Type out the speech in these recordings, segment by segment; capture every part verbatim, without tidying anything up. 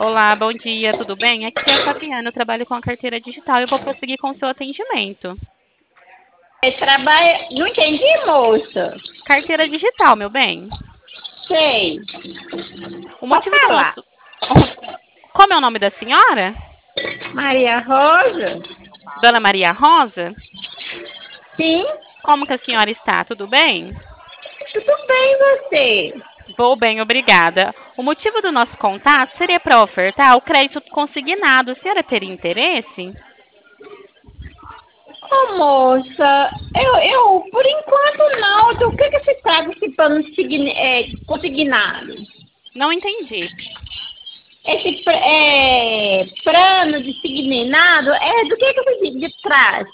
Olá, bom dia, tudo bem? Aqui é a Fabiana, eu trabalho com a carteira digital e vou prosseguir com o seu atendimento. É trabalho. Não entendi, moça. Carteira digital, meu bem. Sei. O Pode motivo do falar. nosso. Como é o nome da senhora? Maria Rosa? Dona Maria Rosa? Sim. Como que a senhora está? Tudo bem? Tudo bem, você? Vou bem, obrigada. O motivo do nosso contato seria para ofertar o crédito consignado. A senhora teria interesse? Ô, moça, eu, eu, por enquanto não. Do que, que se trata esse plano signi- é, consignado? Não entendi. Esse pr- é, plano de signado é do que, que se de trás?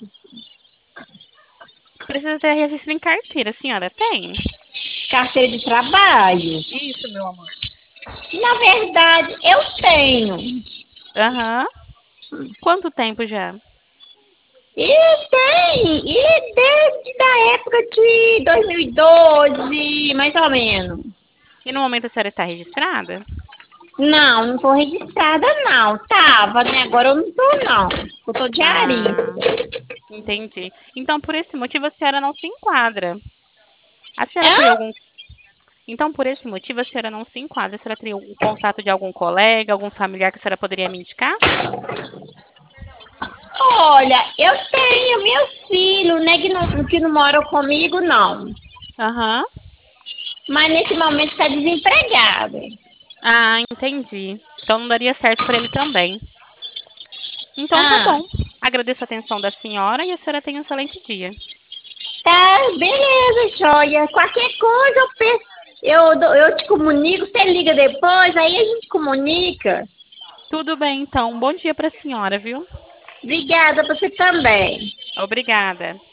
Precisa ter registro em carteira, a senhora tem? Carteira de trabalho? Isso, meu amor. Na verdade, eu tenho. Aham. Quanto tempo já? E tem, e desde a época de dois mil e doze, mais ou menos. E no momento a senhora está registrada? Não, não tô registrada não. Tava, né? Agora eu não tô não. Eu tô diarinho. Ah, entendi. Então, por esse motivo, a senhora não se enquadra. A senhora teria Hã? algum. Então, por esse motivo, a senhora não se enquadra. A senhora teria o contato de algum colega, algum familiar que a senhora poderia me indicar? Olha, eu tenho meus filhos, né, que não, que não moram comigo, não. Aham. Mas nesse momento tá desempregado. Ah, entendi. Então não daria certo para ele também. Então tá Ah, bom. Agradeço a atenção da senhora e a senhora tenha um excelente dia. tá, beleza, joia. Qualquer coisa eu penso, eu, dou- eu te comunico, você liga depois, aí a gente comunica. Tudo bem, então. Um bom dia para a senhora, viu? Obrigada, você também. Obrigada.